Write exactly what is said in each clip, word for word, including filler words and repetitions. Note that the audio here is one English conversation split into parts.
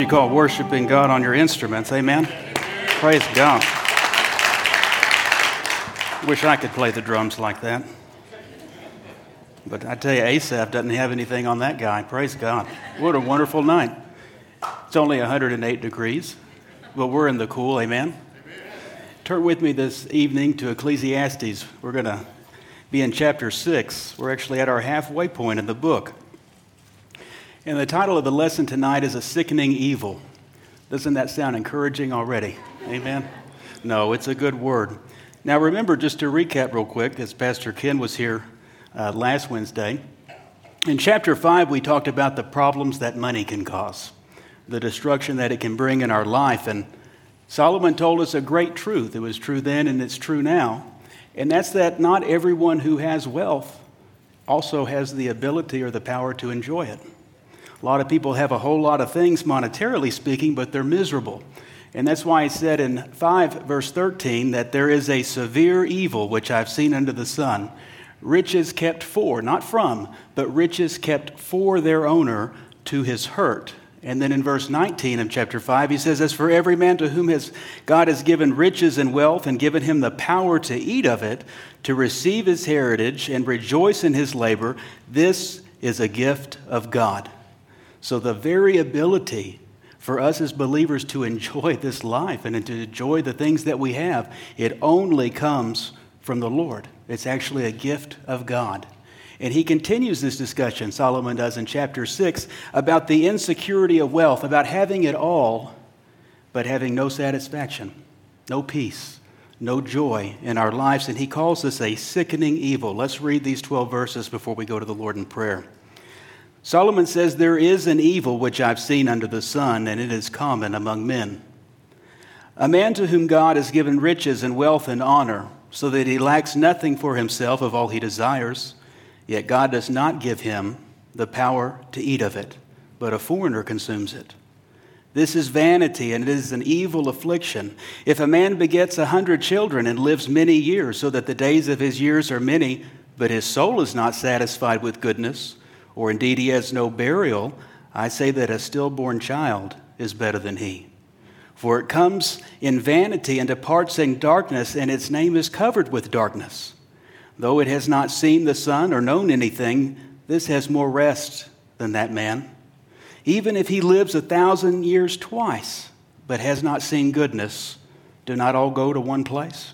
You call worshiping God on your instruments, amen? Praise God. Wish I could play the drums like that. But I tell you, Asaph doesn't have anything on that guy. Praise God. What a wonderful night. It's only one hundred eight degrees, but we're in the cool, amen? Turn with me this evening to Ecclesiastes. We're going to be in chapter six. We're actually at our halfway point in the book. And the title of the lesson tonight is A Sickening Evil. Doesn't that sound encouraging already? Amen? No, it's a good word. Now remember, just to recap real quick, as Pastor Ken was here uh, last Wednesday, in chapter five we talked about the problems that money can cause, the destruction that it can bring in our life. And Solomon told us a great truth. It was true then and it's true now. And that's that not everyone who has wealth also has the ability or the power to enjoy it. A lot of people have a whole lot of things monetarily speaking, but they're miserable. And that's why he said in five verse thirteen that there is a severe evil which I've seen under the sun. Riches kept for, not from, but riches kept for their owner to his hurt. And then in verse nineteen of chapter five, he says, as for every man to whom his God has given riches and wealth and given him the power to eat of it, to receive his heritage and rejoice in his labor, this is a gift of God. So the very ability for us as believers to enjoy this life and to enjoy the things that we have, it only comes from the Lord. It's actually a gift of God. And he continues this discussion, Solomon does in chapter six, about the insecurity of wealth, about having it all, but having no satisfaction, no peace, no joy in our lives. And he calls this a sickening evil. Let's read these twelve verses before we go to the Lord in prayer. Solomon says, there is an evil which I've seen under the sun, and it is common among men. A man to whom God has given riches and wealth and honor, so that he lacks nothing for himself of all he desires, yet God does not give him the power to eat of it, but a foreigner consumes it. This is vanity, and it is an evil affliction. If a man begets a hundred children and lives many years, so that the days of his years are many, but his soul is not satisfied with goodness, or indeed he has no burial, I say that a stillborn child is better than he. For it comes in vanity and departs in darkness, and its name is covered with darkness. Though it has not seen the sun or known anything, this has more rest than that man. Even if he lives a thousand years twice, but has not seen goodness, do not all go to one place?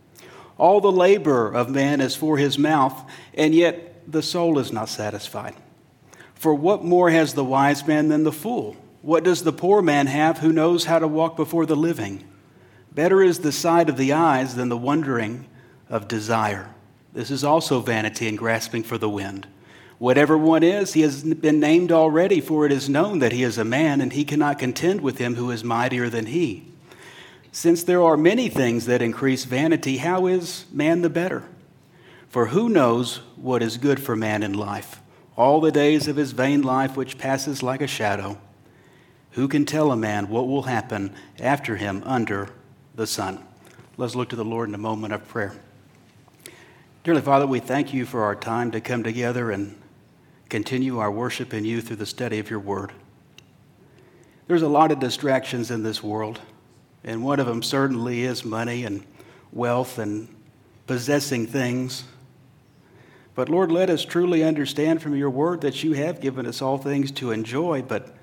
All the labor of man is for his mouth, and yet the soul is not satisfied. For what more has the wise man than the fool? What does the poor man have who knows how to walk before the living? Better is the sight of the eyes than the wondering of desire. This is also vanity and grasping for the wind. Whatever one is, he has been named already, for it is known that he is a man, and he cannot contend with him who is mightier than he. Since there are many things that increase vanity, how is man the better? For who knows what is good for man in life? All the days of his vain life which passes like a shadow. Who can tell a man what will happen after him under the sun? Let's look to the Lord in a moment of prayer. Dearly Father, we thank you for our time to come together and continue our worship in you through the study of your word. There's a lot of distractions in this world, and one of them certainly is money and wealth and possessing things. But Lord, let us truly understand from your word that you have given us all things to enjoy, but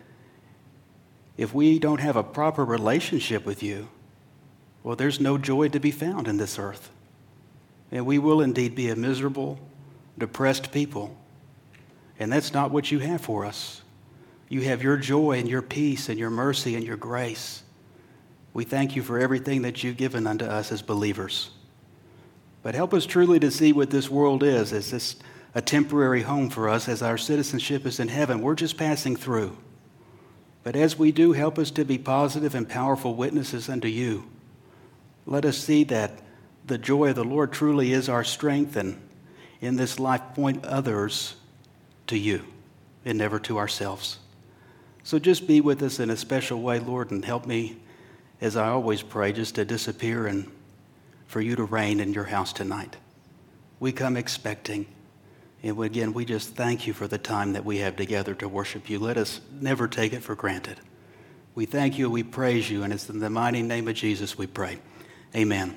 if we don't have a proper relationship with you, well, there's no joy to be found in this earth. And we will indeed be a miserable, depressed people. And that's not what you have for us. You have your joy and your peace and your mercy and your grace. We thank you for everything that you've given unto us as believers. But help us truly to see what this world is, as this a temporary home for us, as our citizenship is in heaven. We're just passing through. But as we do, help us to be positive and powerful witnesses unto you. Let us see that the joy of the Lord truly is our strength, and in this life point others to you and never to ourselves. So just be with us in a special way, Lord, and help me, as I always pray, just to disappear and for you to reign in your house tonight. We come expecting, and again, we just thank you for the time that we have together to worship you. Let us never take it for granted. We thank you, we praise you, and it's in the mighty name of Jesus we pray. Amen.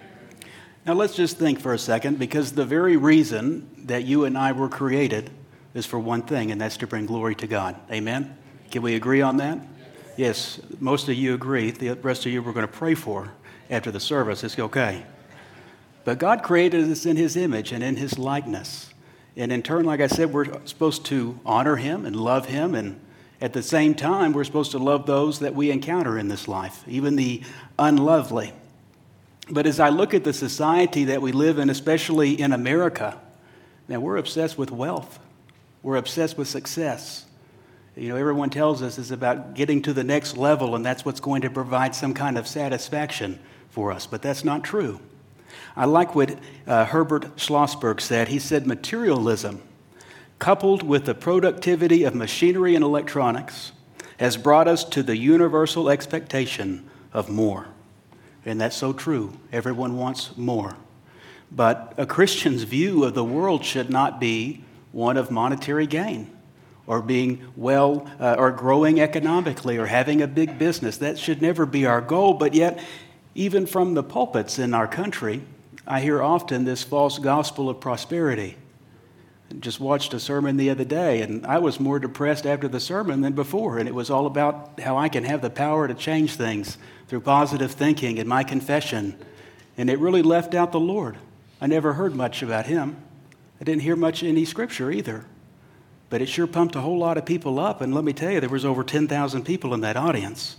Now let's just think for a second, because the very reason that you and I were created is for one thing, and that's to bring glory to God. Amen? Can we agree on that? Yes, most of you agree. The rest of you we're going to pray for after the service. It's okay. But God created us in His image and in His likeness. And in turn, like I said, we're supposed to honor Him and love Him. And at the same time, we're supposed to love those that we encounter in this life, even the unlovely. But as I look at the society that we live in, especially in America, now we're obsessed with wealth. We're obsessed with success. You know, everyone tells us it's about getting to the next level, and that's what's going to provide some kind of satisfaction for us. But that's not true. I like what uh, Herbert Schlossberg said. He said, materialism, coupled with the productivity of machinery and electronics, has brought us to the universal expectation of more. And that's so true. Everyone wants more. But a Christian's view of the world should not be one of monetary gain or being well uh, or growing economically or having a big business. That should never be our goal. But yet, even from the pulpits in our country, I hear often this false gospel of prosperity. I just watched a sermon the other day, and I was more depressed after the sermon than before. And it was all about how I can have the power to change things through positive thinking and my confession. And it really left out the Lord. I never heard much about Him. I didn't hear much in any scripture either. But it sure pumped a whole lot of people up. And let me tell you, there was over ten thousand people in that audience.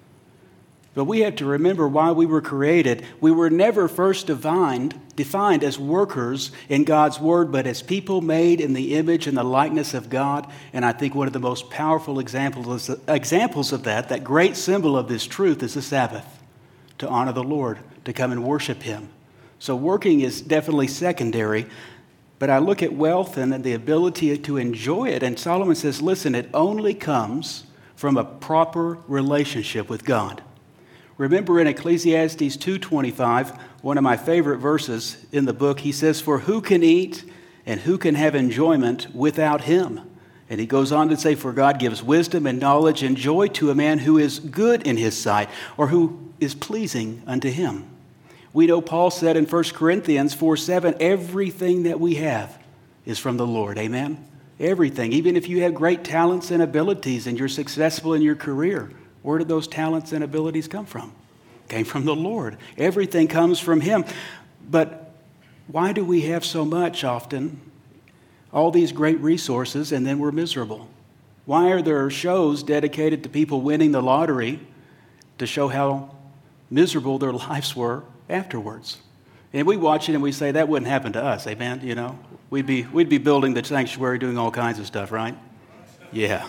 But we have to remember why we were created. We were never first defined, defined as workers in God's Word, but as people made in the image and the likeness of God. And I think one of the most powerful examples, examples of that, that great symbol of this truth, is the Sabbath, to honor the Lord, to come and worship Him. So working is definitely secondary. But I look at wealth and the ability to enjoy it. And Solomon says, listen, it only comes from a proper relationship with God. Remember in Ecclesiastes two twenty-five, one of my favorite verses in the book, he says, for who can eat and who can have enjoyment without Him? And he goes on to say, for God gives wisdom and knowledge and joy to a man who is good in His sight, or who is pleasing unto Him. We know Paul said in First Corinthians four seven, everything that we have is from the Lord. Amen? Everything. Even if you have great talents and abilities and you're successful in your career, where did those talents and abilities come from? Came from the Lord. Everything comes from Him. But why do we have so much often, all these great resources, and then we're miserable? Why are there shows dedicated to people winning the lottery to show how miserable their lives were afterwards? And we watch it and we say, that wouldn't happen to us, amen? You know, we'd be, we'd be building the sanctuary, doing all kinds of stuff, right? Yeah.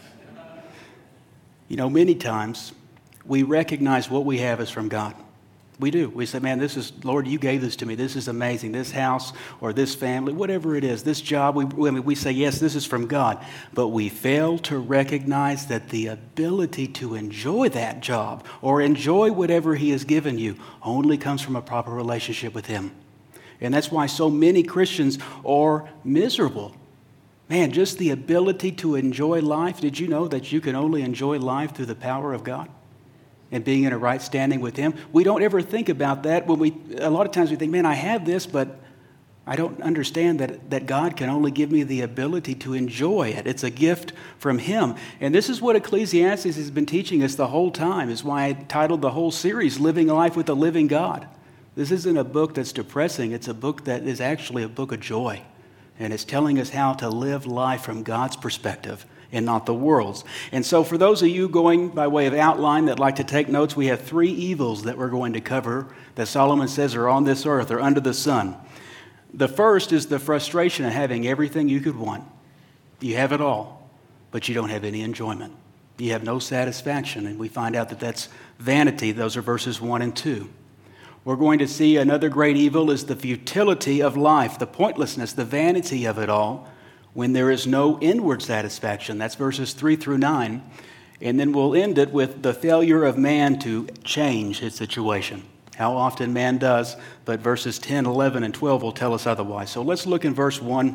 You know, many times we recognize what we have is from God. We do. We say, man, this is, Lord, you gave this to me. This is amazing. This house or this family, whatever it is, this job, we, we say, yes, this is from God. But we fail to recognize that the ability to enjoy that job or enjoy whatever He has given you only comes from a proper relationship with Him. And that's why so many Christians are miserable. Man, just the ability to enjoy life. Did you know that you can only enjoy life through the power of God and being in a right standing with Him? We don't ever think about that when we, a lot of times we think, man, I have this, but I don't understand that, that God can only give me the ability to enjoy it. It's a gift from Him. And this is what Ecclesiastes has been teaching us the whole time, is why I titled the whole series, Living Life with the Living God. This isn't a book that's depressing. It's a book that is actually a book of joy. And it's telling us how to live life from God's perspective and not the world's. And so for those of you going by way of outline that like to take notes, we have three evils that we're going to cover that Solomon says are on this earth or under the sun. The first is the frustration of having everything you could want. You have it all, but you don't have any enjoyment. You have no satisfaction. And we find out that that's vanity. Those are verses one and two. We're going to see another great evil is the futility of life, the pointlessness, the vanity of it all, when there is no inward satisfaction. That's verses three through nine. And then we'll end it with the failure of man to change his situation. How often man does, but verses ten, eleven, and twelve will tell us otherwise. So let's look in verse one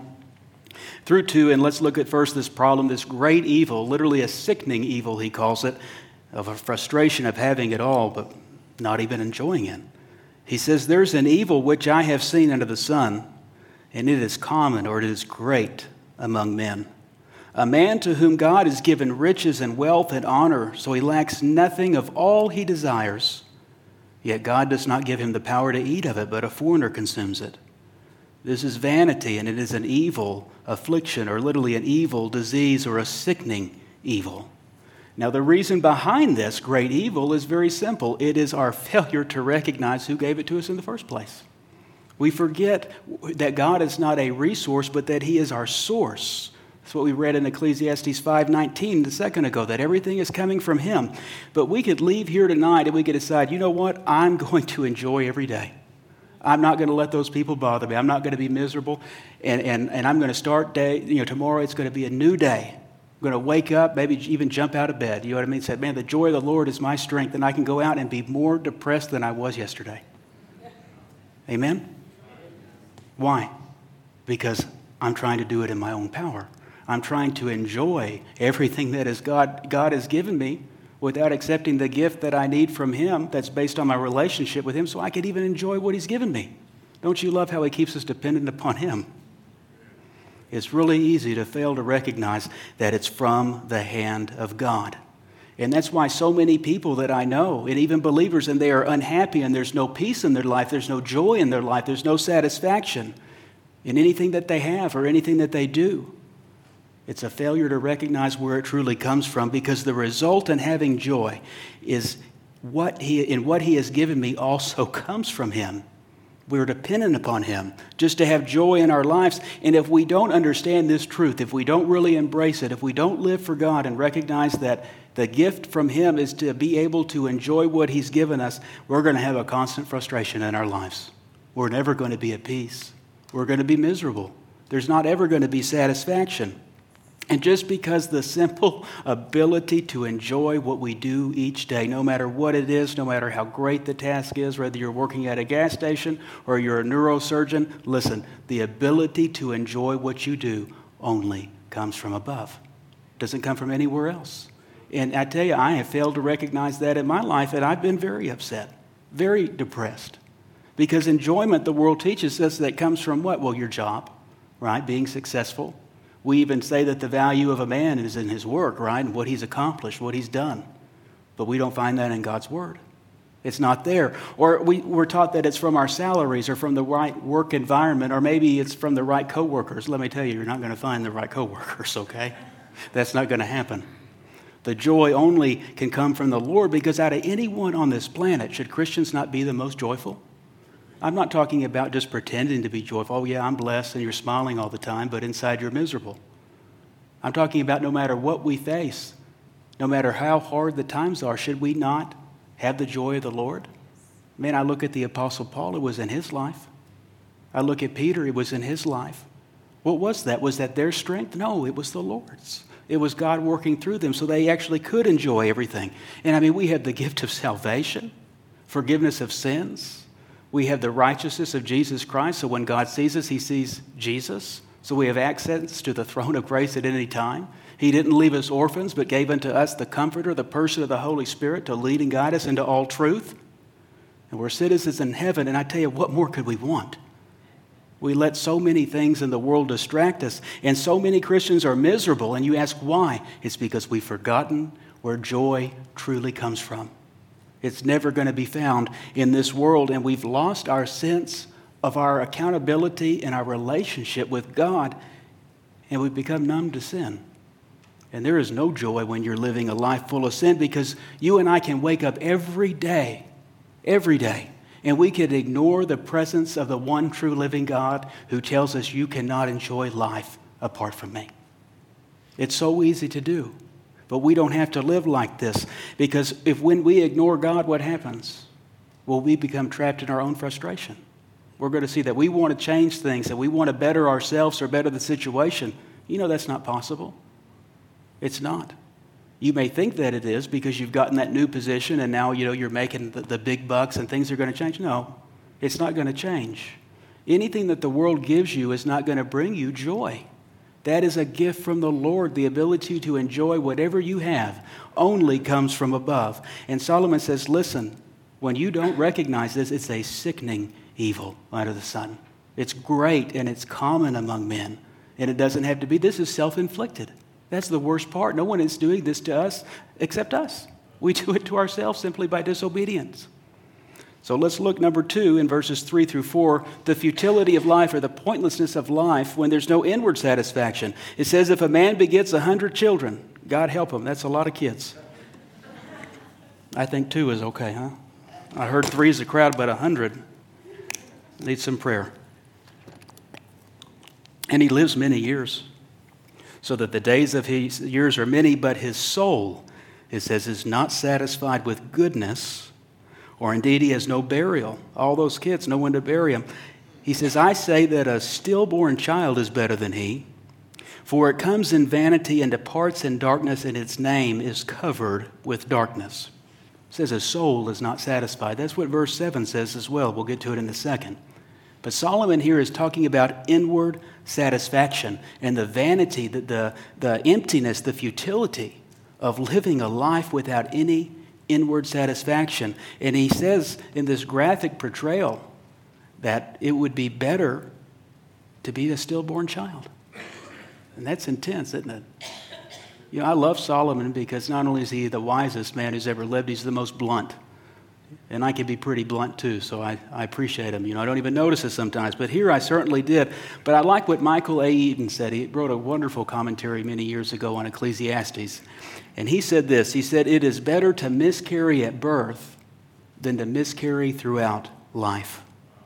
through two, and let's look at first this problem, this great evil, literally a sickening evil, he calls it, of a frustration of having it all, but not even enjoying it. He says, there's an evil which I have seen under the sun, and it is common, or it is great among men. A man to whom God has given riches and wealth and honor, so he lacks nothing of all he desires. Yet God does not give him the power to eat of it, but a foreigner consumes it. This is vanity, and it is an evil affliction, or literally an evil disease, or a sickening evil. Now, the reason behind this great evil is very simple. It is our failure to recognize who gave it to us in the first place. We forget that God is not a resource, but that he is our source. That's what we read in Ecclesiastes five nineteen a second ago, that everything is coming from him. But we could leave here tonight and we could decide, you know what? I'm going to enjoy every day. I'm not going to let those people bother me. I'm not going to be miserable. And, and, and I'm going to start day, you know, tomorrow it's going to be a new day. I'm going to wake up, maybe even jump out of bed. You know what I mean? Say, man, the joy of the Lord is my strength, and I can go out and be more depressed than I was yesterday. Amen? Why? Because I'm trying to do it in my own power. I'm trying to enjoy everything that is God, God has given me without accepting the gift that I need from him that's based on my relationship with him so I can even enjoy what he's given me. Don't you love how he keeps us dependent upon him? It's really easy to fail to recognize that it's from the hand of God. And that's why so many people that I know, and even believers, and they are unhappy, and there's no peace in their life, there's no joy in their life, there's no satisfaction in anything that they have or anything that they do. It's a failure to recognize where it truly comes from, because the result in having joy is what he, in what he has given me also comes from him. We're dependent upon him just to have joy in our lives. And if we don't understand this truth, if we don't really embrace it, if we don't live for God and recognize that the gift from him is to be able to enjoy what he's given us, we're going to have a constant frustration in our lives. We're never going to be at peace. We're going to be miserable. There's not ever going to be satisfaction. And just because the simple ability to enjoy what we do each day, no matter what it is, no matter how great the task is, whether you're working at a gas station or you're a neurosurgeon, listen, the ability to enjoy what you do only comes from above. It doesn't come from anywhere else. And I tell you, I have failed to recognize that in my life, and I've been very upset, very depressed. Because enjoyment, the world teaches us, that comes from what? Well, your job, right? Being successful. We even say that the value of a man is in his work, right? And what he's accomplished, what he's done. But we don't find that in God's word. It's not there. Or we, we're taught that it's from our salaries or from the right work environment, or maybe it's from the right coworkers. Let me tell you, you're not going to find the right coworkers, okay? That's not going to happen. The joy only can come from the Lord, because out of anyone on this planet, should Christians not be the most joyful? I'm not talking about just pretending to be joyful. Oh, yeah, I'm blessed, and you're smiling all the time, but inside you're miserable. I'm talking about no matter what we face, no matter how hard the times are, should we not have the joy of the Lord? Man, I look at the Apostle Paul, it was in his life. I look at Peter, it was in his life. What was that? Was that their strength? No, it was the Lord's. It was God working through them so they actually could enjoy everything. And I mean, we have the gift of salvation, forgiveness of sins. We have the righteousness of Jesus Christ, so when God sees us, he sees Jesus. So we have access to the throne of grace at any time. He didn't leave us orphans, but gave unto us the Comforter, the person of the Holy Spirit, to lead and guide us into all truth. And we're citizens in heaven, and I tell you, what more could we want? We let so many things in the world distract us, and so many Christians are miserable, and you ask why? It's because we've forgotten where joy truly comes from. It's never going to be found in this world, and we've lost our sense of our accountability and our relationship with God, and we've become numb to sin. And there is no joy when you're living a life full of sin, because you and I can wake up every day, every day, and we can ignore the presence of the one true living God who tells us you cannot enjoy life apart from me. It's so easy to do. But we don't have to live like this, because if when we ignore God, what happens? Well, we become trapped in our own frustration. We're going to see that we want to change things, that we want to better ourselves or better the situation. You know that's not possible. It's not. You may think that it is because you've gotten that new position and now you know you're making the, the big bucks and things are going to change. No, it's not going to change. Anything that the world gives you is not going to bring you joy. That is a gift from the Lord. The ability to enjoy whatever you have only comes from above. And Solomon says, listen, when you don't recognize this, it's a sickening evil under the sun. It's great and it's common among men. And it doesn't have to be. This is self-inflicted. That's the worst part. No one is doing this to us except us. We do it to ourselves simply by disobedience. So let's look, number two, in verses three through four, the futility of life or the pointlessness of life when there's no inward satisfaction. It says if a man begets a hundred children, God help him, that's a lot of kids. I think two is okay, huh? I heard three is a crowd, but a hundred needs some prayer. And he lives many years, so that the days of his years are many, but his soul, it says, is not satisfied with goodness, or indeed he has no burial. All those kids, no one to bury him. He says, I say that a stillborn child is better than he, for it comes in vanity and departs in darkness, and its name is covered with darkness. It says a soul is not satisfied. That's what verse seven says as well. We'll get to it in a second. But Solomon here is talking about inward satisfaction and the vanity, the, the, the emptiness, the futility of living a life without any inward satisfaction. And he says in this graphic portrayal that it would be better to be a stillborn child. And that's intense, isn't it? You know, I love Solomon because not only is he the wisest man who's ever lived, he's the most blunt. And I can be pretty blunt too, so I, I appreciate him. You know, I don't even notice it sometimes, but here I certainly did. But I like what Michael A. Eaton said. He wrote a wonderful commentary many years ago on Ecclesiastes. And he said this, he said, it is better to miscarry at birth than to miscarry throughout life.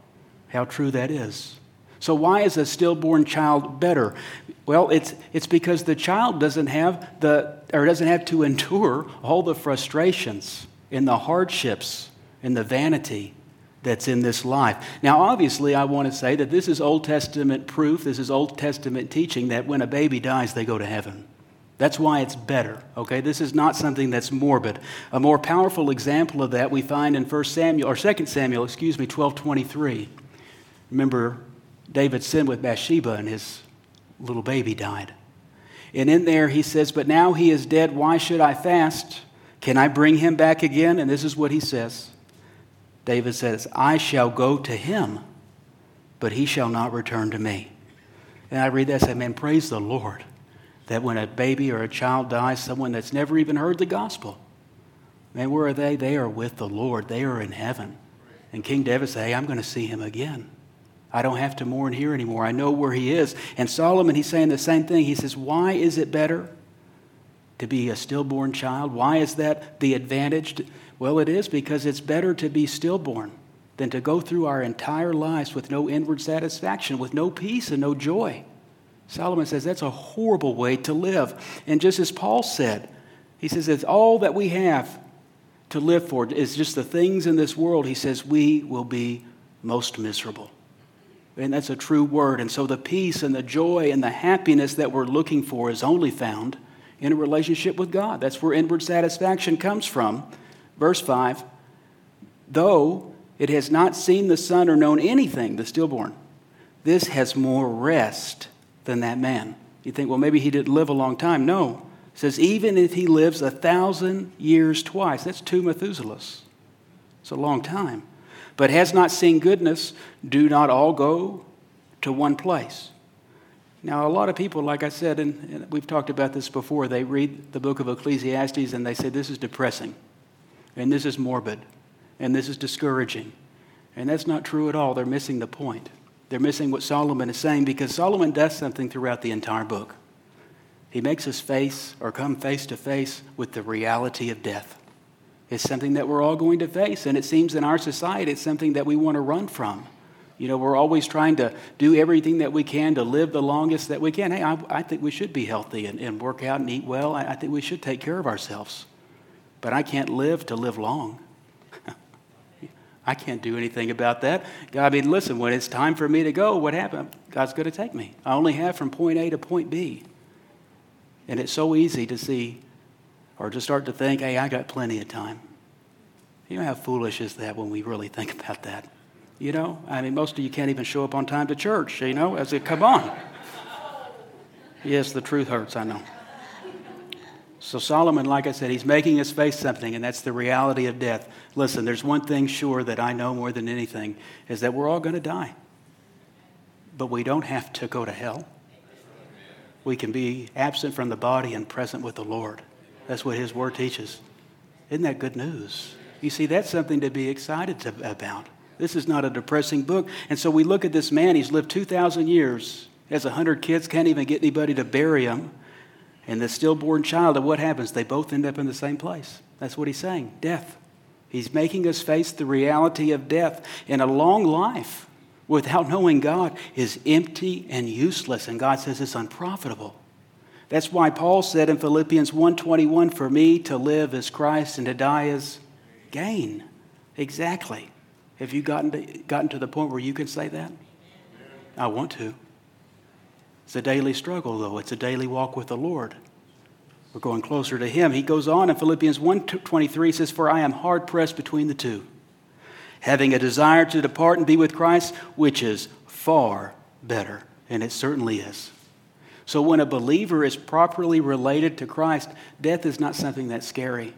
How true that is. So why is a stillborn child better? Well, it's it's because the child doesn't have the or doesn't have to endure all the frustrations and the hardships and the vanity that's in this life. Now, obviously, I want to say that this is Old Testament proof, this is Old Testament teaching that when a baby dies, they go to heaven. That's why it's better, okay? This is not something that's morbid. A more powerful example of that we find in First Samuel, or Second Samuel, excuse me, twelve twenty-three. Remember, David sinned with Bathsheba and his little baby died. And in there he says, but now he is dead, why should I fast? Can I bring him back again? And this is what he says. David says, I shall go to him, but he shall not return to me. And I read that and say, man, praise the Lord, that when a baby or a child dies, someone that's never even heard the gospel, man, where are they? They are with the Lord. They are in heaven. And King David said, hey, I'm going to see him again. I don't have to mourn here anymore. I know where he is. And Solomon, he's saying the same thing. He says, why is it better to be a stillborn child? Why is that the advantage? Well, it is because it's better to be stillborn than to go through our entire lives with no inward satisfaction, with no peace and no joy. Solomon says that's a horrible way to live. And just as Paul said, he says it's all that we have to live for is just the things in this world. He says we will be most miserable. And that's a true word. And so the peace and the joy and the happiness that we're looking for is only found in a relationship with God. That's where inward satisfaction comes from. Verse five, though it has not seen the sun or known anything, the stillborn, this has more rest than that man. You think, well, maybe he didn't live a long time. No. It says, even if he lives a thousand years twice, that's two Methuselahs. It's a long time. But has not seen goodness, do not all go to one place. Now, a lot of people, like I said, and, and we've talked about this before, they read the book of Ecclesiastes and they say this is depressing, and this is morbid, and this is discouraging. And that's not true at all. They're missing the point. They're missing what Solomon is saying, because Solomon does something throughout the entire book. He makes us face or come face to face with the reality of death. It's something that we're all going to face, and it seems in our society it's something that we want to run from. You know, we're always trying to do everything that we can to live the longest that we can. Hey, I, I think we should be healthy and, and work out and eat well. I, I think we should take care of ourselves. But I can't live to live long. I can't do anything about that. God, I mean, listen, when it's time for me to go, what happened? God's going to take me. I only have from point A to point B. And it's so easy to see or to start to think, hey, I got plenty of time. You know how foolish is that when we really think about that? You know, I mean, most of you can't even show up on time to church, you know, as it, come on. Yes, the truth hurts, I know. So Solomon, like I said, he's making us face something, and that's the reality of death. Listen, there's one thing sure that I know more than anything, is that we're all going to die. But we don't have to go to hell. We can be absent from the body and present with the Lord. That's what his word teaches. Isn't that good news? You see, that's something to be excited to, about. This is not a depressing book. And so we look at this man, he's lived two thousand years, has one hundred kids, can't even get anybody to bury him. And the stillborn child, and what happens? They both end up in the same place. That's what he's saying, death. He's making us face the reality of death. And a long life without knowing God is empty and useless. And God says it's unprofitable. That's why Paul said in Philippians one twenty-one, for me to live is Christ and to die is gain. Exactly. Have you gotten to, gotten to the point where you can say that? I want to. It's a daily struggle, though. It's a daily walk with the Lord. We're going closer to him. He goes on in Philippians one twenty-three, says, for I am hard-pressed between the two, having a desire to depart and be with Christ, which is far better. And it certainly is. So when a believer is properly related to Christ, death is not something that's scary.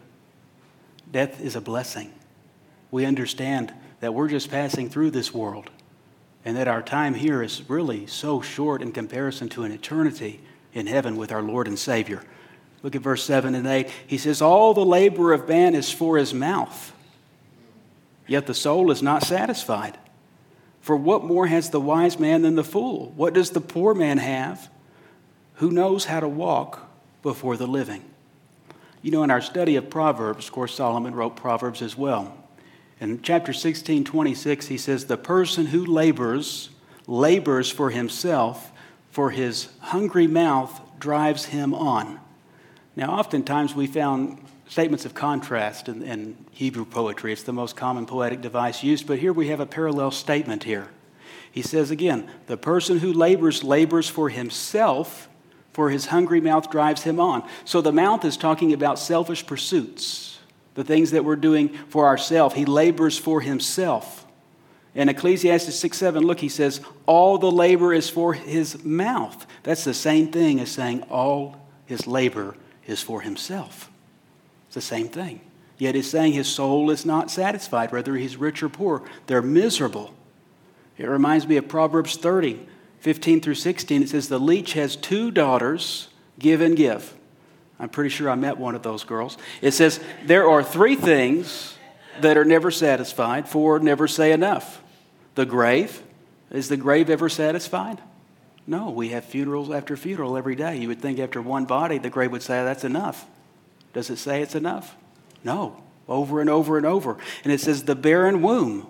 Death is a blessing. We understand that we're just passing through this world, and that our time here is really so short in comparison to an eternity in heaven with our Lord and Savior. Look at verse seven and eight. He says, all the labor of man is for his mouth, yet the soul is not satisfied. For what more has the wise man than the fool? What does the poor man have who knows how to walk before the living? You know, in our study of Proverbs, of course, Solomon wrote Proverbs as well. In chapter sixteen, twenty-six, he says, the person who labors, labors for himself, for his hungry mouth drives him on. Now, oftentimes we found statements of contrast in, in Hebrew poetry. It's the most common poetic device used, but here we have a parallel statement here. He says again, the person who labors, labors for himself, for his hungry mouth drives him on. So the mouth is talking about selfish pursuits. The things that we're doing for ourselves. He labors for himself. In Ecclesiastes six seven, look, he says, all the labor is for his mouth. That's the same thing as saying all his labor is for himself. It's the same thing. Yet it's saying his soul is not satisfied, whether he's rich or poor. They're miserable. It reminds me of Proverbs thirty, fifteen through sixteen. It says, the leech has two daughters, give and give. I'm pretty sure I met one of those girls. It says, there are three things that are never satisfied, four never say enough. The grave, is the grave ever satisfied? No, we have funerals after funeral every day. You would think after one body, the grave would say, that's enough. Does it say it's enough? No, over and over and over. And it says, the barren womb,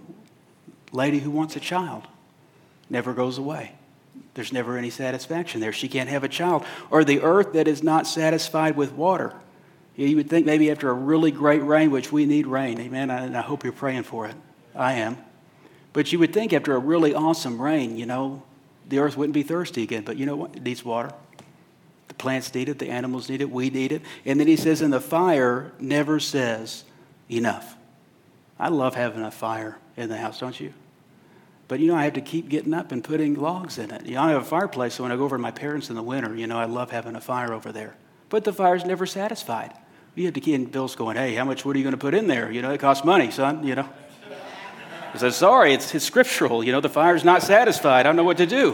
lady who wants a child, never goes away. There's never any satisfaction there. She can't have a child. Or the earth that is not satisfied with water. You would think maybe after a really great rain, which we need rain, amen, and I hope you're praying for it. I am. But you would think after a really awesome rain, you know, the earth wouldn't be thirsty again. But you know what? It needs water. The plants need it. The animals need it. We need it. And then he says, and the fire never says enough. I love having a fire in the house, don't you? But, you know, I have to keep getting up and putting logs in it. You know, I have a fireplace, so when I go over to my parents in the winter, you know, I love having a fire over there. But the fire's never satisfied. You have to keep, and Bill's going, hey, how much wood are you going to put in there? You know, it costs money, son, you know. I said, sorry, it's, it's scriptural. You know, the fire's not satisfied. I don't know what to do.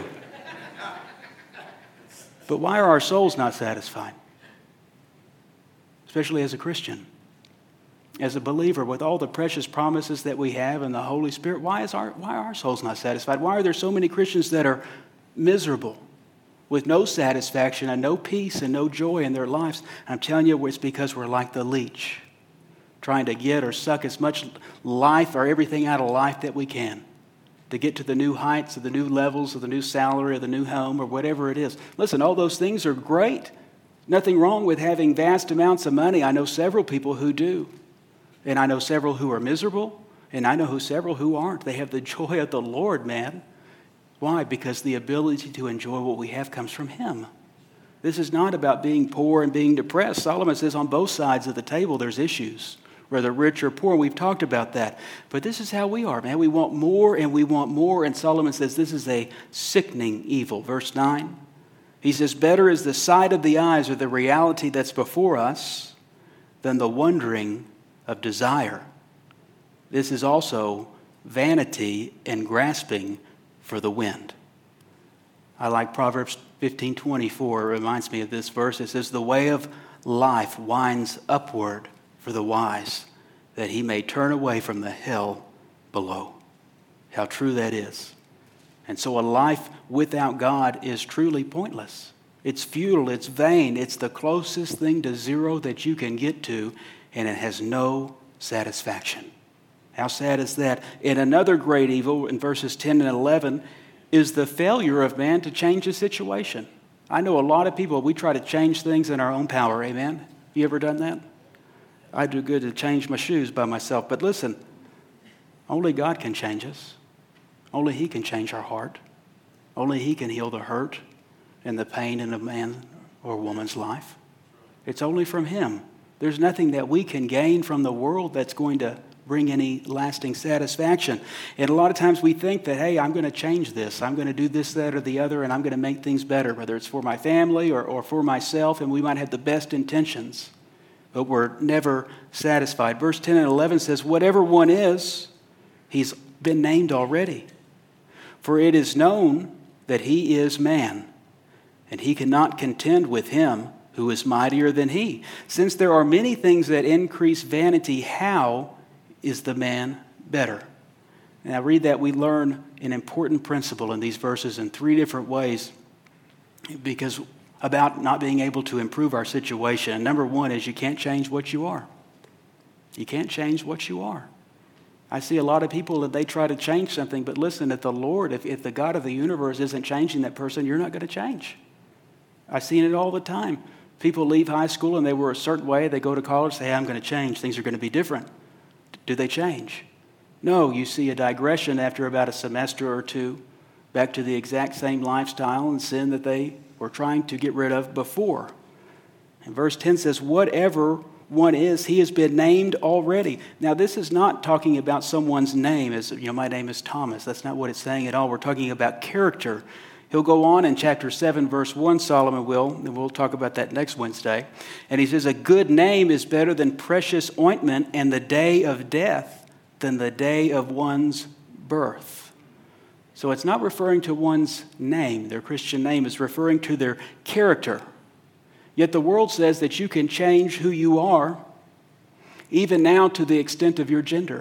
But why are our souls not satisfied? Especially as a Christian. As a believer, with all the precious promises that we have in the Holy Spirit, why is our why are our souls not satisfied? Why are there so many Christians that are miserable, with no satisfaction and no peace and no joy in their lives? I'm telling you, it's because we're like the leech, trying to get or suck as much life or everything out of life that we can to get to the new heights or the new levels or the new salary or the new home or whatever it is. Listen, all those things are great. Nothing wrong with having vast amounts of money. I know several people who do. And I know several who are miserable, and I know who several who aren't. They have the joy of the Lord, man. Why? Because the ability to enjoy what we have comes from Him. This is not about being poor and being depressed. Solomon says on both sides of the table there's issues, whether rich or poor. We've talked about that. But this is how we are, man. We want more and we want more. And Solomon says this is a sickening evil. Verse nine, He says, better is the sight of the eyes or the reality that's before us than the wondering of desire. This is also vanity and grasping for the wind. I like Proverbs fifteen twenty-four. It reminds me of this verse. It says, the way of life winds upward for the wise, that he may turn away from the hell below. How true that is. And so a life without God is truly pointless. It's futile, it's vain, it's the closest thing to zero that you can get to, and it has no satisfaction. How sad is that? And another great evil in verses ten and eleven is the failure of man to change the situation. I know a lot of people, we try to change things in our own power, amen? You ever done that? I do good to change my shoes by myself, but listen, only God can change us. Only He can change our heart. Only He can heal the hurt and the pain in a man or woman's life. It's only from Him. There's nothing that we can gain from the world that's going to bring any lasting satisfaction. And a lot of times we think that, hey, I'm going to change this. I'm going to do this, that, or the other, and I'm going to make things better, whether it's for my family or, or for myself, and we might have the best intentions, but we're never satisfied. Verse ten and eleven says, whatever one is, he's been named already. For it is known that he is man, and he cannot contend with him who is mightier than he. Since there are many things that increase vanity, how is the man better? And I read that we learn an important principle in these verses in three different ways because about not being able to improve our situation. And number one is you can't change what you are. You can't change what you are. I see a lot of people that they try to change something, but listen, if the Lord, if, if the God of the universe isn't changing that person, you're not going to change. I've seen it all the time. People leave high school and they were a certain way. They go to college, say, hey, I'm going to change. Things are going to be different. Do they change? No, you see a digression after about a semester or two back to the exact same lifestyle and sin that they were trying to get rid of before. And verse ten says, whatever one is, he has been named already. Now, this is not talking about someone's name as, you know, my name is Thomas. That's not what it's saying at all. We're talking about character. He'll go on in chapter seven, verse one, Solomon will, and we'll talk about that next Wednesday. And he says, a good name is better than precious ointment, and the day of death than the day of one's birth. So it's not referring to one's name, their Christian name. It's referring to their character. Yet the world says that you can change who you are, even now to the extent of your gender.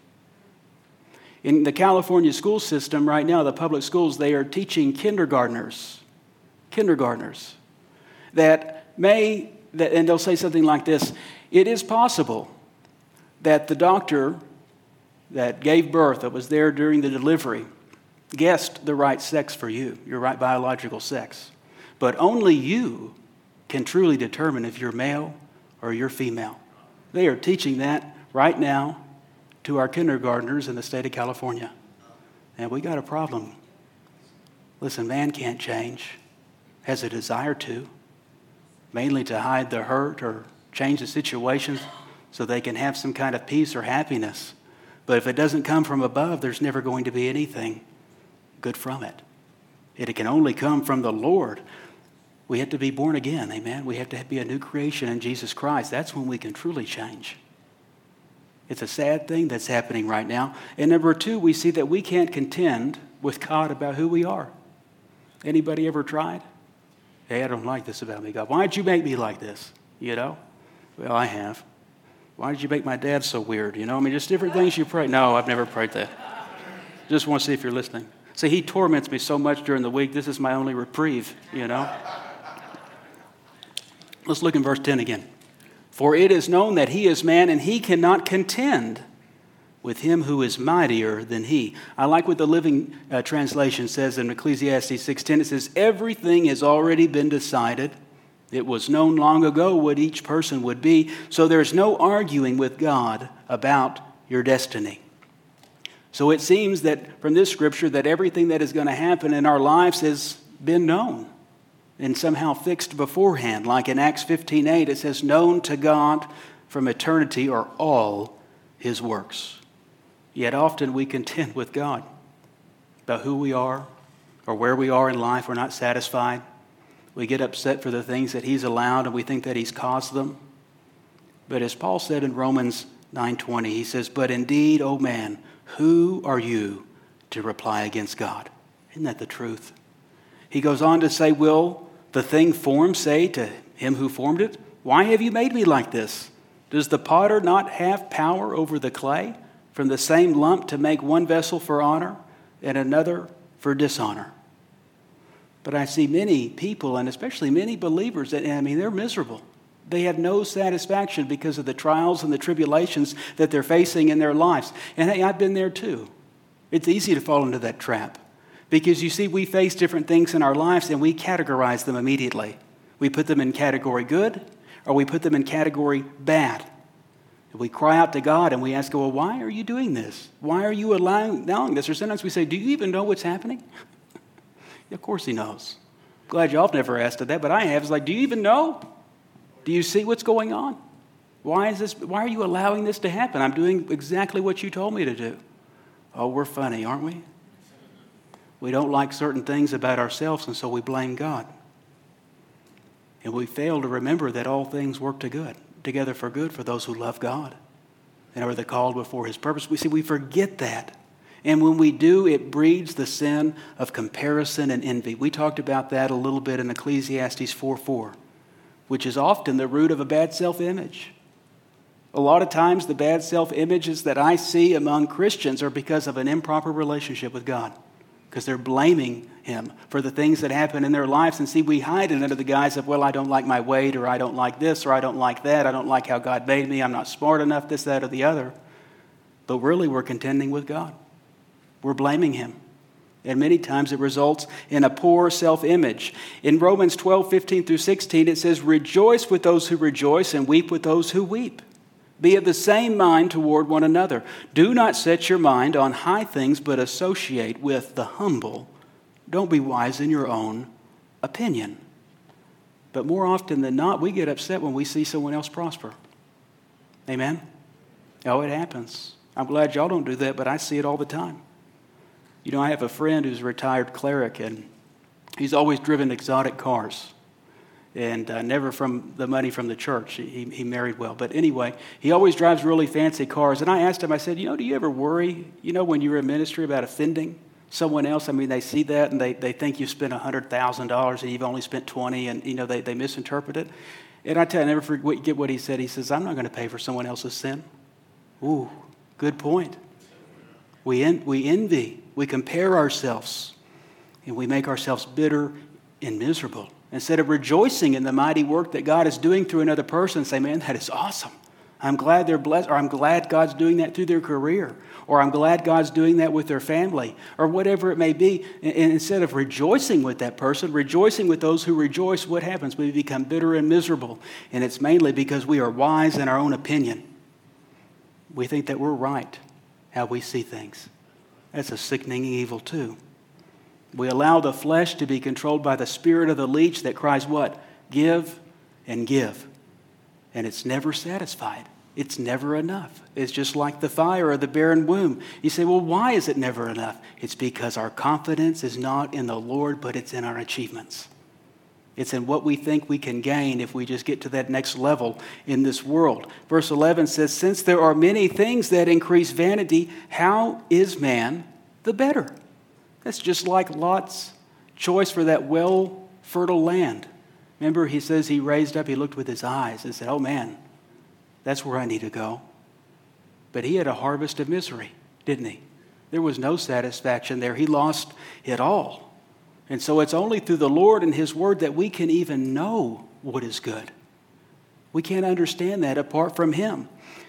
In the California school system right now, the public schools, they are teaching kindergartners, kindergartners, that may, that, and they'll say something like this, it is possible that the doctor that gave birth, that was there during the delivery, guessed the right sex for you, your right biological sex. But only you can truly determine if you're male or you're female. They are teaching that right now to our kindergartners in the state of California. And we got a problem. Listen, man can't change, has a desire to, mainly to hide the hurt or change the situation so they can have some kind of peace or happiness. But if it doesn't come from above, there's never going to be anything good from it. It can only come from the Lord. We have to be born again, amen? We have to be a new creation in Jesus Christ. That's when we can truly change. It's a sad thing that's happening right now. And number two, we see that we can't contend with God about who we are. Anybody ever tried? Hey, I don't like this about me, God. Why did you make me like this? You know? Well, I have. Why did you make my dad so weird? You know, I mean, just different things you pray. No, I've never prayed that. Just want to see if you're listening. See, he torments me so much during the week. This is my only reprieve, you know? Let's look in verse ten again. For it is known that he is man, and he cannot contend with him who is mightier than he. I like what the Living uh, Translation says in Ecclesiastes six ten. It says, everything has already been decided. It was known long ago what each person would be, so there's no arguing with God about your destiny. So it seems that from this scripture that everything that is going to happen in our lives has been known and somehow fixed beforehand. Like in Acts fifteen eight, it says, known to God from eternity are all his works. Yet often we contend with God about who we are or where we are in life. We're not satisfied. We get upset for the things that he's allowed and we think that he's caused them. But as Paul said in Romans nine twenty, he says, "But indeed, O man, who are you to reply against God?" Isn't that the truth? He goes on to say, "Will the thing formed say to him who formed it, 'Why have you made me like this?' Does the potter not have power over the clay from the same lump to make one vessel for honor and another for dishonor?" But I see many people, and especially many believers, that, I mean, they're miserable. They have no satisfaction because of the trials and the tribulations that they're facing in their lives. And hey, I've been there too. It's easy to fall into that trap because, you see, we face different things in our lives and we categorize them immediately. We put them in category good or we put them in category bad. We cry out to God and we ask, well, why are you doing this? Why are you allowing, allowing this? Or sometimes we say, do you even know what's happening? Of course he knows. Glad y'all have never asked that, but I have. It's like, do you even know? Do you see what's going on? Why is this? Why are you allowing this to happen? I'm doing exactly what you told me to do. Oh, we're funny, aren't we? We don't like certain things about ourselves, and so we blame God. And we fail to remember that all things work to good, together for good for those who love God and are the called before his purpose. We see, we forget that. And when we do, it breeds the sin of comparison and envy. We talked about that a little bit in Ecclesiastes four four, which is often the root of a bad self-image. A lot of times the bad self-images that I see among Christians are because of an improper relationship with God, because they're blaming him for the things that happen in their lives. And see, we hide it under the guise of, well, I don't like my weight, or I don't like this, or I don't like that. I don't like how God made me. I'm not smart enough, this, that, or the other. But really, we're contending with God. We're blaming him. And many times it results in a poor self-image. In Romans twelve fifteen through sixteen, it says, "Rejoice with those who rejoice and weep with those who weep. Be of the same mind toward one another. Do not set your mind on high things, but associate with the humble. Don't be wise in your own opinion." But more often than not, we get upset when we see someone else prosper. Amen? Oh, it happens. I'm glad y'all don't do that, but I see it all the time. You know, I have a friend who's a retired cleric, and he's always driven exotic cars, and uh, never from the money from the church. He, he married well. But anyway, he always drives really fancy cars. And I asked him, I said, you know, do you ever worry, you know, when you're in ministry about offending someone else? I mean, they see that, and they, they think you spent one hundred thousand dollars, and you've only spent twenty, and, you know, they, they misinterpret it. And I tell you, I never forget what he said. He says, I'm not going to pay for someone else's sin. Ooh, good point. We, en- we envy. We compare ourselves, and we make ourselves bitter and miserable. Instead of rejoicing in the mighty work that God is doing through another person, say, man, that is awesome. I'm glad they're blessed, or I'm glad God's doing that through their career, or I'm glad God's doing that with their family, or whatever it may be. And instead of rejoicing with that person, rejoicing with those who rejoice, what happens? We become bitter and miserable, and it's mainly because we are wise in our own opinion. We think that we're right how we see things. That's a sickening evil too. We allow the flesh to be controlled by the spirit of the leech that cries what? Give and give. And it's never satisfied. It's never enough. It's just like the fire of the barren womb. You say, well, why is it never enough? It's because our confidence is not in the Lord, but it's in our achievements. It's in what we think we can gain if we just get to that next level in this world. Verse eleven says, since there are many things that increase vanity, how is man the better? That's just like Lot's choice for that well, fertile land. Remember, he says he raised up, he looked with his eyes and said, oh man, that's where I need to go. But he had a harvest of misery, didn't he? There was no satisfaction there. He lost it all. And so it's only through the Lord and his word that we can even know what is good. We can't understand that apart from him.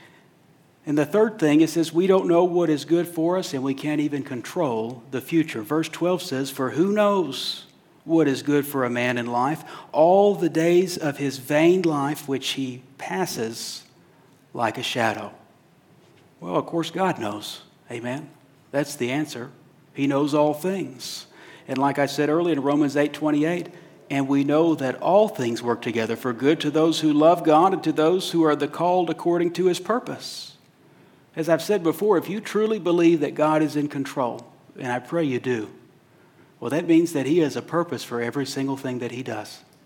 And the third thing, it says we don't know what is good for us, and we can't even control the future. Verse twelve says, for who knows what is good for a man in life? All the days of his vain life which he passes like a shadow. Well, of course, God knows. Amen. That's the answer. He knows all things. And like I said earlier in Romans eight twenty-eight, and we know that all things work together for good to those who love God and to those who are the called according to his purpose. As I've said before, if you truly believe that God is in control, and I pray you do, well, that means that he has a purpose for every single thing that he does.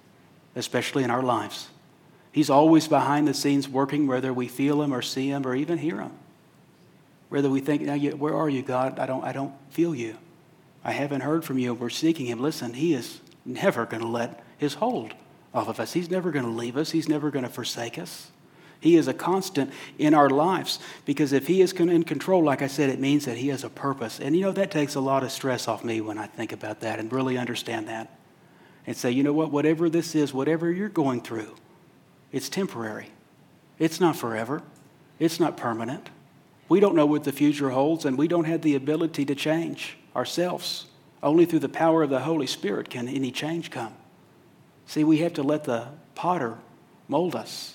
especially in our lives. He's always behind the scenes working, whether we feel him or see him or even hear him. Whether we think, now, where are you, God? I don't, I don't feel you. I haven't heard from you, and we're seeking him. Listen, he is never going to let his hold off of us. He's never going to leave us. He's never going to forsake us. He is a constant in our lives, because if he is in control, like I said, it means that he has a purpose. And you know, that takes a lot of stress off me when I think about that and really understand that. And say, you know what, whatever this is, whatever you're going through, it's temporary. It's not forever. It's not permanent. We don't know what the future holds, and we don't have the ability to change ourselves. Only through the power of the Holy Spirit can any change come. See, we have to let the potter mold us.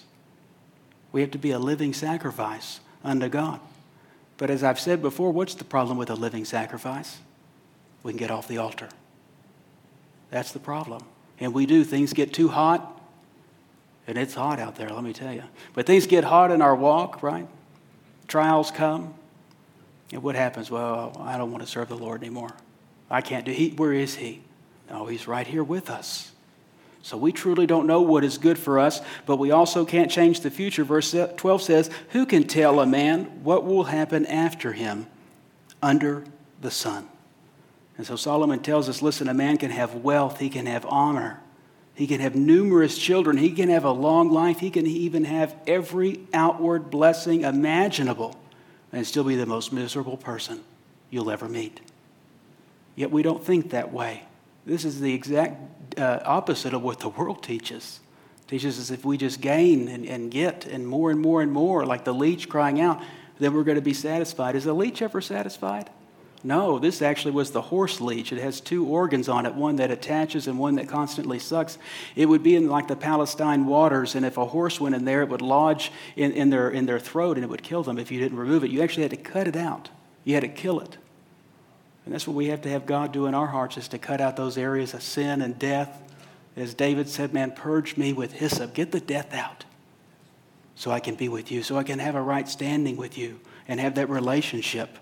We have to be a living sacrifice unto God. But as I've said before, what's the problem with a living sacrifice? We can get off the altar. That's the problem. And we do. Things get too hot, and it's hot out there, let me tell you. But things get hot in our walk, right? Trials come. And what happens? Well, I don't want to serve the Lord anymore. I can't do. He, where is he? No, he's right here with us. So we truly don't know what is good for us, but we also can't change the future. Verse twelve says, who can tell a man what will happen after him under the sun? And so Solomon tells us, listen, a man can have wealth, he can have honor, he can have numerous children, he can have a long life, he can even have every outward blessing imaginable and still be the most miserable person you'll ever meet. Yet we don't think that way. This is the exact uh, opposite of what the world teaches. It teaches us if we just gain and, and get and more and more and more, like the leech crying out, then we're going to be satisfied. Is the leech ever satisfied? No, this actually was the horse leech. It has two organs on it, one that attaches and one that constantly sucks. It would be in like the Palestine waters, and if a horse went in there, it would lodge in, in, their, in their throat and it would kill them if you didn't remove it. You actually had to cut it out. You had to kill it. And that's what we have to have God do in our hearts, is to cut out those areas of sin and death. As David said, man, purge me with hyssop. Get the death out so I can be with you, so I can have a right standing with you and have that relationship.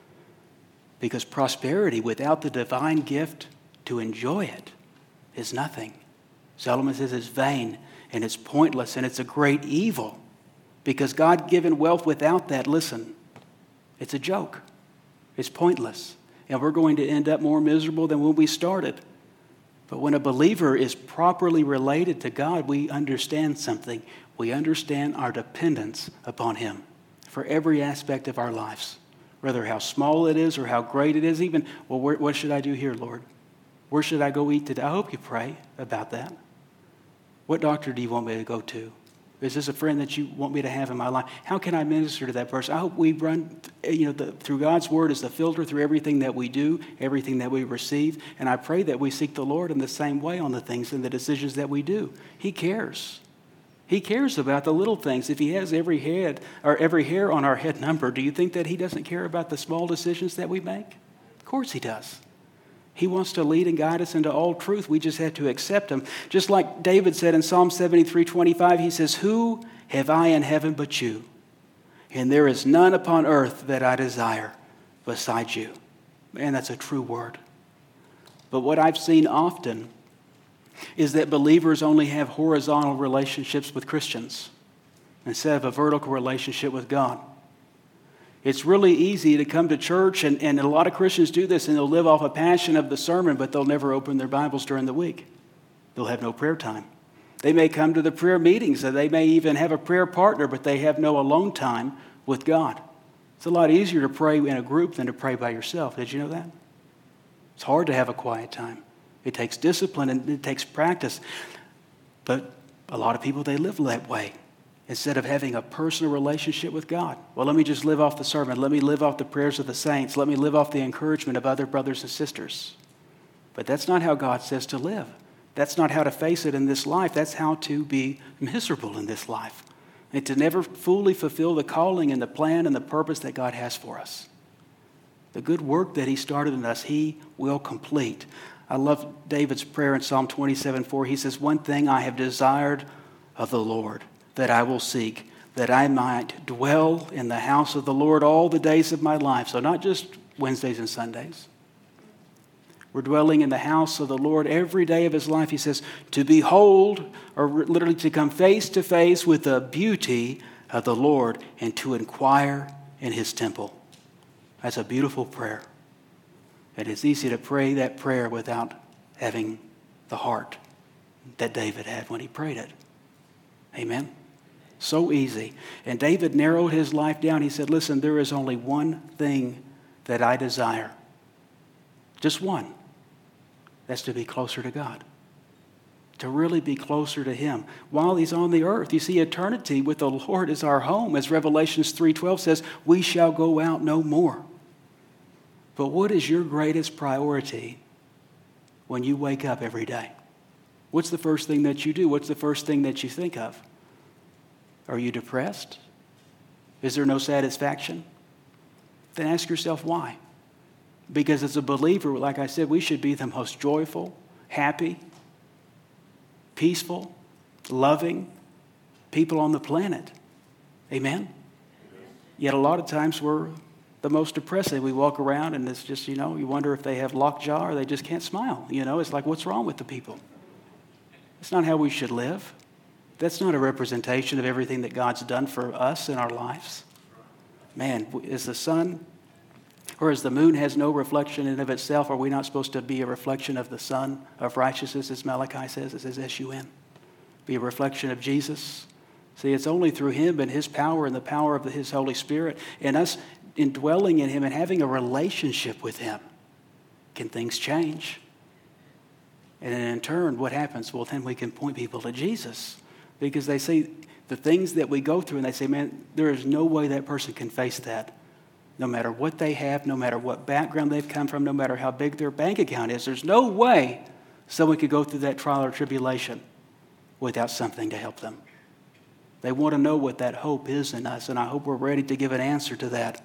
Because prosperity without the divine gift to enjoy it is nothing. Solomon says it's vain and it's pointless and it's a great evil. Because God-given wealth without that, listen, it's a joke. It's pointless. And we're going to end up more miserable than when we started. But when a believer is properly related to God, we understand something. We understand our dependence upon him for every aspect of our lives. Whether how small it is or how great it is, even, well, where, what should I do here, Lord? Where should I go eat today? I hope you pray about that. What doctor do you want me to go to? Is this a friend that you want me to have in my life? How can I minister to that person? I hope we run, you know, the, through God's word as the filter through everything that we do, everything that we receive. And I pray that we seek the Lord in the same way on the things and the decisions that we do. He cares. He cares about the little things. If he has every head or every hair on our head numbered, do you think that he doesn't care about the small decisions that we make? Of course he does. He wants to lead and guide us into all truth. We just have to accept him. Just like David said in Psalm seventy-three twenty-five, he says, who have I in heaven but you? And there is none upon earth that I desire besides you. Man, that's a true word. But what I've seen often is that believers only have horizontal relationships with Christians instead of a vertical relationship with God. It's really easy to come to church, and, and a lot of Christians do this, and they'll live off a passion of the sermon, but they'll never open their Bibles during the week. They'll have no prayer time. They may come to the prayer meetings, and they may even have a prayer partner, but they have no alone time with God. It's a lot easier to pray in a group than to pray by yourself. Did you know that? It's hard to have a quiet time. It takes discipline and it takes practice. But a lot of people, they live that way instead of having a personal relationship with God. Well, let me just live off the sermon. Let me live off the prayers of the saints. Let me live off the encouragement of other brothers and sisters. But that's not how God says to live. That's not how to face it in this life. That's how to be miserable in this life and to never fully fulfill the calling and the plan and the purpose that God has for us. The good work that he started in us, he will complete. I love David's prayer in Psalm twenty-seven four. He says, one thing I have desired of the Lord, that I will seek, that I might dwell in the house of the Lord all the days of my life. So not just Wednesdays and Sundays. We're dwelling in the house of the Lord every day of his life. He says, to behold, or literally to come face to face with the beauty of the Lord and to inquire in his temple. That's a beautiful prayer. And it's easy to pray that prayer without having the heart that David had when he prayed it. Amen? So easy. And David narrowed his life down. He said, listen, there is only one thing that I desire. Just one. That's to be closer to God. To really be closer to him while he's on the earth. You see, eternity with the Lord is our home. As Revelations three twelve says, we shall go out no more. But what is your greatest priority when you wake up every day? What's the first thing that you do? What's the first thing that you think of? Are you depressed? Is there no satisfaction? Then ask yourself why. Because as a believer, like I said, we should be the most joyful, happy, peaceful, loving people on the planet. Amen? Yet a lot of times we're the most depressing. We walk around and it's just, you know, you wonder if they have lockjaw or they just can't smile. You know, it's like, what's wrong with the people? It's not how we should live. That's not a representation of everything that God's done for us in our lives. Man, is the sun or as the moon has no reflection in and of itself, are we not supposed to be a reflection of the sun of righteousness, as Malachi says? It says S U N. Be a reflection of Jesus. See, it's only through him and his power and the power of his Holy Spirit and us indwelling in him and having a relationship with him can things change. And then in turn, what happens? Well, then we can point people to Jesus. Because they see the things that we go through and they say, man, there is no way that person can face that. No matter what they have, no matter what background they've come from, no matter how big their bank account is, there's no way someone could go through that trial or tribulation without something to help them. They want to know what that hope is in us, and I hope we're ready to give an answer to that.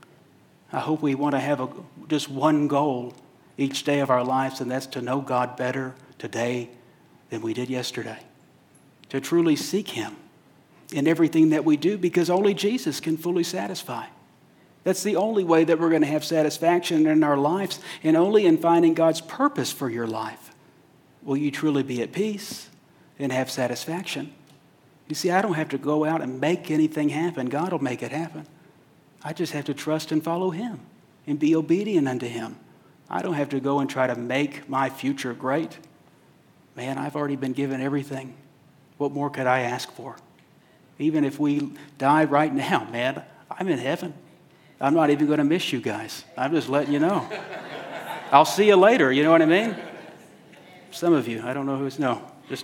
I hope we want to have a, just one goal each day of our lives, and that's to know God better today than we did yesterday. To truly seek him in everything that we do, because only Jesus can fully satisfy. That's the only way that we're going to have satisfaction in our lives, and only in finding God's purpose for your life will you truly be at peace and have satisfaction. You see, I don't have to go out and make anything happen. God will make it happen. I just have to trust and follow him and be obedient unto him. I don't have to go and try to make my future great. Man, I've already been given everything. What more could I ask for? Even if we die right now, man, I'm in heaven. I'm not even going to miss you guys. I'm just letting you know. I'll see you later, you know what I mean? Some of you, I don't know who's, no. Just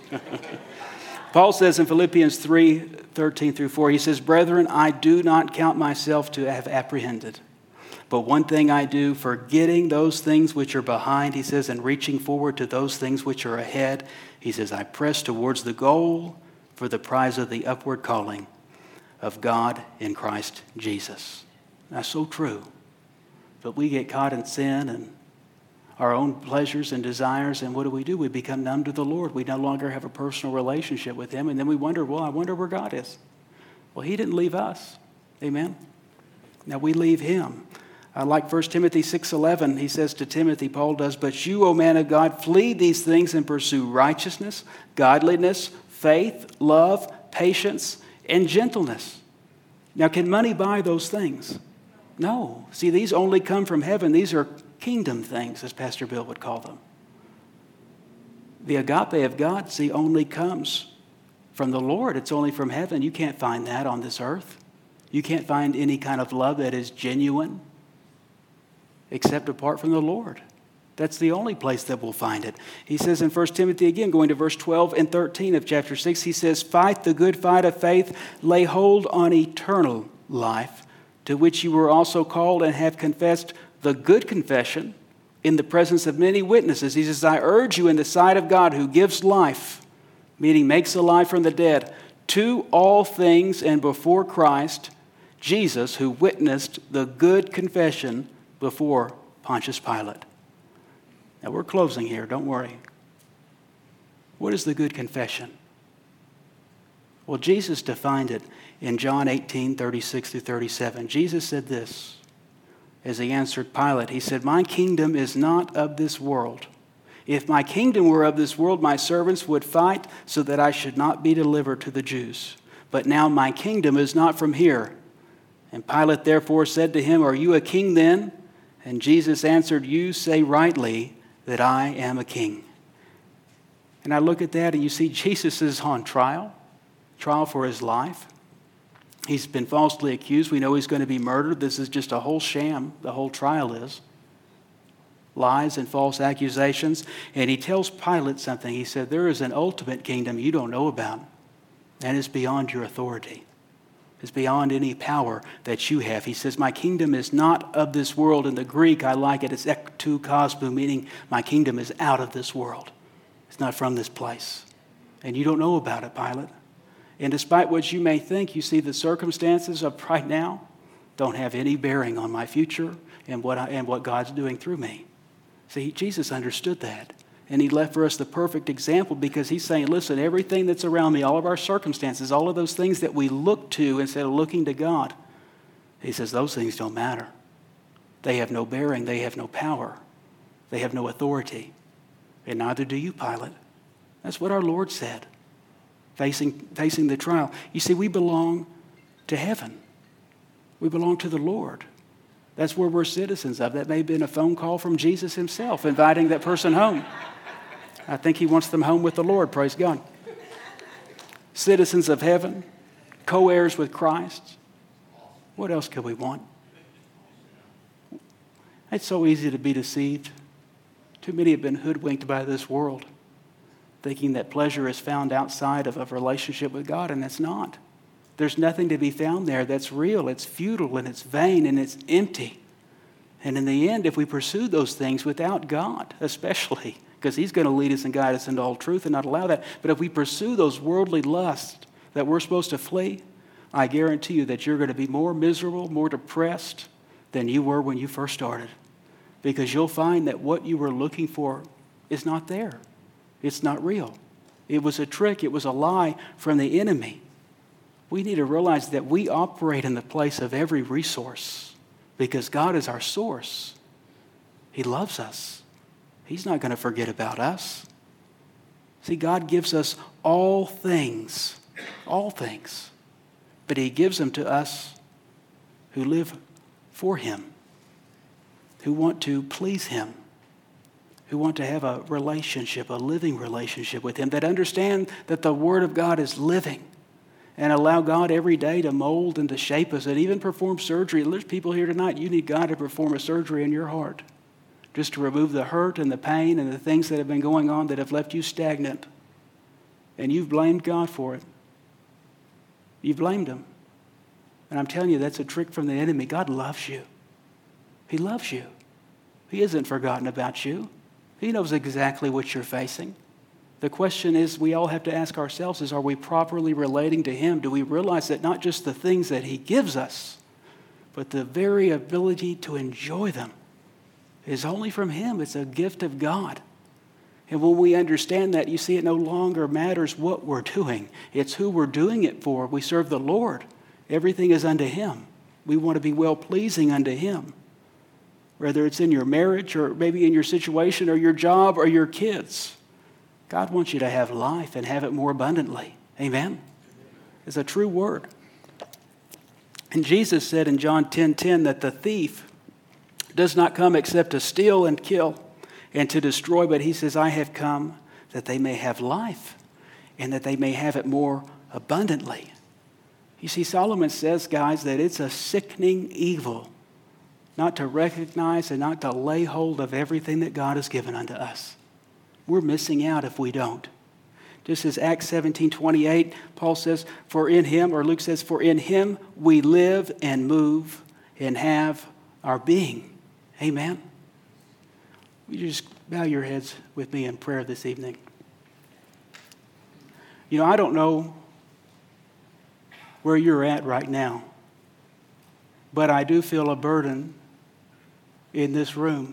Paul says in Philippians three, thirteen through four, he says, brethren, I do not count myself to have apprehended. But one thing I do, forgetting those things which are behind, he says, and reaching forward to those things which are ahead, he says, I press towards the goal for the prize of the upward calling of God in Christ Jesus. That's so true. But we get caught in sin and our own pleasures and desires, and what do we do? We become numb to the Lord. We no longer have a personal relationship with him, and then we wonder, well, I wonder where God is. Well, he didn't leave us. Amen? Now we leave him. I like First Timothy six eleven. He says to Timothy, Paul does, but you, O man of God, flee these things and pursue righteousness, godliness, faith, love, patience, and gentleness. Now, can money buy those things? No. See, these only come from heaven. These are kingdom things, as Pastor Bill would call them. The agape of God, see, only comes from the Lord. It's only from heaven. You can't find that on this earth. You can't find any kind of love that is genuine except apart from the Lord. That's the only place that we'll find it. He says in First Timothy again, going to verse twelve and thirteen of chapter six, he says, fight the good fight of faith, lay hold on eternal life, to which you were also called and have confessed the good confession in the presence of many witnesses. He says, I urge you in the sight of God who gives life, meaning makes alive from the dead, to all things and before Christ, Jesus, who witnessed the good confession before Pontius Pilate. Now we're closing here, don't worry. What is the good confession? Well, Jesus defined it in John eighteen, thirty-six through thirty-seven. Jesus said this, as he answered Pilate. He said, my kingdom is not of this world. If my kingdom were of this world, my servants would fight so that I should not be delivered to the Jews. But now my kingdom is not from here. And Pilate therefore said to him, are you a king then? And Jesus answered, you say rightly that I am a king. And I look at that and you see Jesus is on trial, trial for his life. He's been falsely accused. We know he's going to be murdered. This is just a whole sham, the whole trial is. Lies and false accusations. And he tells Pilate something. He said, there is an ultimate kingdom you don't know about, and it's beyond your authority. It's beyond any power that you have. He says, my kingdom is not of this world. In the Greek, I like it. It's ek to kosmou, meaning my kingdom is out of this world. It's not from this place. And you don't know about it, Pilate. And despite what you may think, you see the circumstances of right now don't have any bearing on my future and what I, and what God's doing through me. See, Jesus understood that. And he left for us the perfect example because he's saying, listen, everything that's around me, all of our circumstances, all of those things that we look to instead of looking to God, he says those things don't matter. They have no bearing. They have no power. They have no authority. And neither do you, Pilate. That's what our Lord said, facing, facing the trial. You see, we belong to heaven. We belong to the Lord. That's where we're citizens of. That may have been a phone call from Jesus himself inviting that person home. I think he wants them home with the Lord, praise God. Citizens of heaven, co-heirs with Christ. What else could we want? It's so easy to be deceived. Too many have been hoodwinked by this world, thinking that pleasure is found outside of a relationship with God, and it's not. There's nothing to be found there that's real. It's futile and it's vain and it's empty. And in the end, if we pursue those things without God, especially, because he's going to lead us and guide us into all truth and not allow that. But if we pursue those worldly lusts that we're supposed to flee, I guarantee you that you're going to be more miserable, more depressed than you were when you first started. Because you'll find that what you were looking for is not there. It's not real. It was a trick. It was a lie from the enemy. We need to realize that we operate in the place of every resource because God is our source. He loves us. He's not going to forget about us. See, God gives us all things, all things, but he gives them to us who live for him, who want to please him, who want to have a relationship, a living relationship with him, that understand that the Word of God is living. And allow God every day to mold and to shape us and even perform surgery. There's people here tonight, you need God to perform a surgery in your heart. Just to remove the hurt and the pain and the things that have been going on that have left you stagnant. And you've blamed God for it. You've blamed him. And I'm telling you, that's a trick from the enemy. God loves you. He loves you. He hasn't forgotten about you. He knows exactly what you're facing. The question is, we all have to ask ourselves is, are we properly relating to him? Do we realize that not just the things that he gives us, but the very ability to enjoy them is only from him. It's a gift of God. And when we understand that, you see, it no longer matters what we're doing. It's who we're doing it for. We serve the Lord. Everything is unto him. We want to be well-pleasing unto him. Whether it's in your marriage or maybe in your situation or your job or your kids. God wants you to have life and have it more abundantly. Amen? It's a true word. And Jesus said in John ten ten that the thief does not come except to steal and kill and to destroy, but he says, I have come that they may have life and that they may have it more abundantly. You see, Solomon says, guys, that it's a sickening evil not to recognize and not to lay hold of everything that God has given unto us. We're missing out if we don't. Just as Acts seventeen twenty-eight, Paul says, for in him, or Luke says, for in him we live and move and have our being. Amen. Will you just bow your heads with me in prayer this evening? You know, I don't know where you're at right now, but I do feel a burden in this room.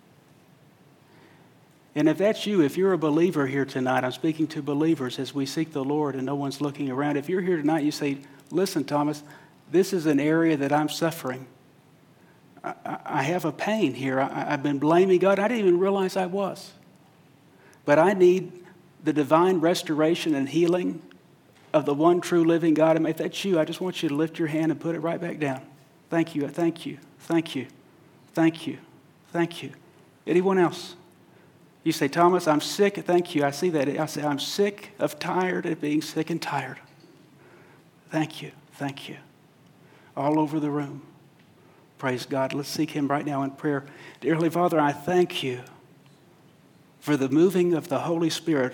And if that's you, if you're a believer here tonight, I'm speaking to believers as we seek the Lord and no one's looking around. If you're here tonight, you say, listen, Thomas, this is an area that I'm suffering. I, I have a pain here. I, I've been blaming God. I didn't even realize I was. But I need the divine restoration and healing of the one true living God. And if that's you, I just want you to lift your hand and put it right back down. Thank you, thank you, thank you, thank you, thank you. Anyone else? You say, Thomas, I'm sick. Thank you. I see that. I say, I'm sick of tired of being sick and tired. Thank you, thank you. All over the room. Praise God. Let's seek him right now in prayer. Dear Heavenly Father, I thank you for the moving of the Holy Spirit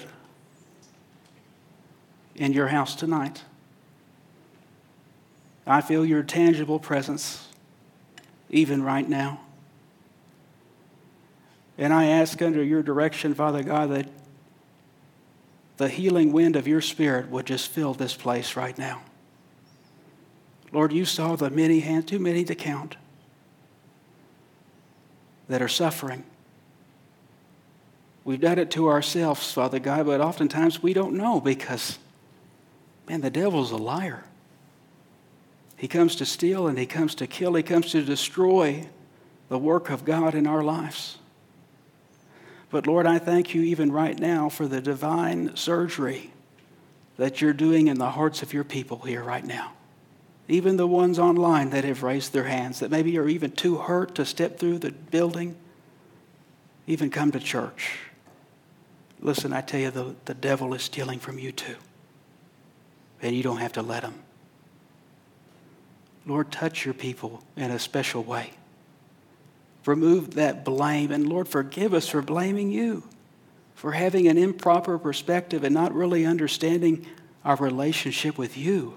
in your house tonight. I feel your tangible presence even right now. And I ask under your direction, Father God, that the healing wind of your Spirit would just fill this place right now. Lord, you saw the many hands, too many to count, that are suffering. We've done it to ourselves, Father God, but oftentimes we don't know because, man, the devil's a liar. He comes to steal and he comes to kill. He comes to destroy the work of God in our lives. But Lord, I thank you even right now for the divine surgery that you're doing in the hearts of your people here right now. Even the ones online that have raised their hands, that maybe are even too hurt to step through the building, even come to church. Listen, I tell you, the, the devil is stealing from you too. And you don't have to let him. Lord, touch your people in a special way. Remove that blame. And Lord, forgive us for blaming you, for having an improper perspective and not really understanding our relationship with you.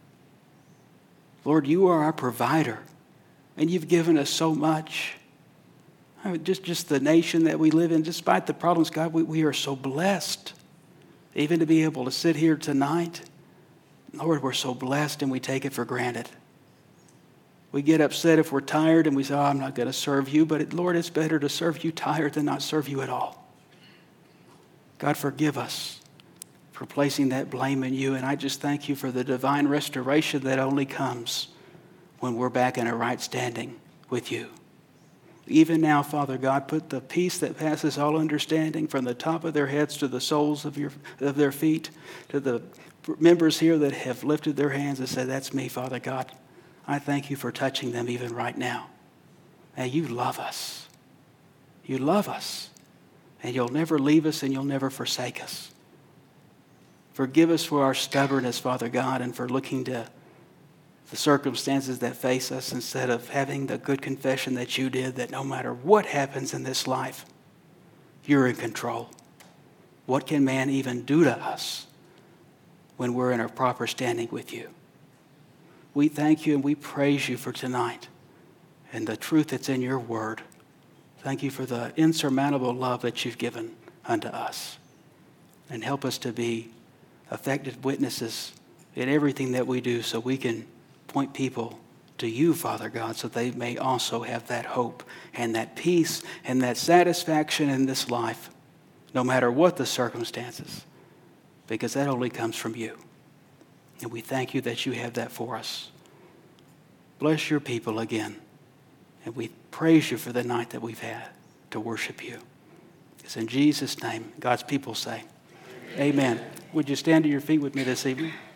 Lord, you are our provider, and you've given us so much. I mean, just, just the nation that we live in, despite the problems, God, we, we are so blessed. Even to be able to sit here tonight, Lord, we're so blessed and we take it for granted. We get upset if we're tired and we say, oh, I'm not going to serve you. But it, Lord, it's better to serve you tired than not serve you at all. God, forgive us for placing that blame in you. And I just thank you for the divine restoration that only comes when we're back in a right standing with you. Even now, Father God, put the peace that passes all understanding from the top of their heads to the soles of your of their feet, to the members here that have lifted their hands and said, that's me, Father God. I thank you for touching them even right now. And you love us. You love us. And you'll never leave us and you'll never forsake us. Forgive us for our stubbornness, Father God, and for looking to the circumstances that face us instead of having the good confession that you did, that no matter what happens in this life, you're in control. What can man even do to us when we're in a proper standing with you? We thank you and we praise you for tonight and the truth that's in your word. Thank you for the insurmountable love that you've given unto us. And help us to be effective witnesses in everything that we do so we can point people to you, Father God, so they may also have that hope and that peace and that satisfaction in this life, no matter what the circumstances, because that only comes from you. And we thank you that you have that for us. Bless your people again. And we praise you for the night that we've had to worship you. It's in Jesus' name, God's people say, amen. Amen. Would you stand to your feet with me this evening?